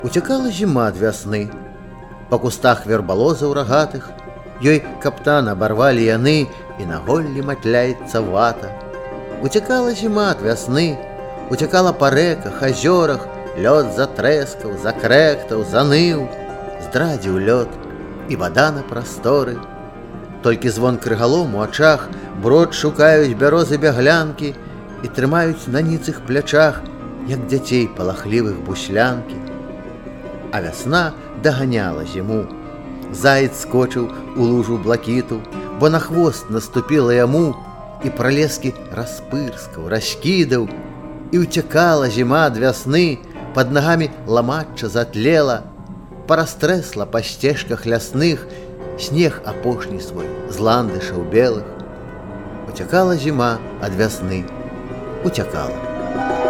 Уцякала зіма ад вясны. Па кустах вербалозаў рагатых ёй каптан абарвалі яны, і на голлі матляецца вата. Уцякала зіма ад вясны, уцякала па рэках, азёрах, лёд затрэскаў, закрэктаў, заныў, здрадзіў лёд, і вада на прасторы. Толькі звон крыгалом у ачах брод шукаюць бярозы-бяглянкі і трымаюць на ніцых плячах, як дзяцей палахлівых буслянкі. А вясна даганяла зіму. Заяц скочыў у лужу блакіту, бо на хвост наступіла яму, і пралескі распырскаў, раскідаў, і ўцякала зіма ад вясны, пад нагамі ламачча затлела, парастрэсла па сцежках лясных снег апошні свой з ландышаў белых. Уцякала зіма ад вясны, уцякала.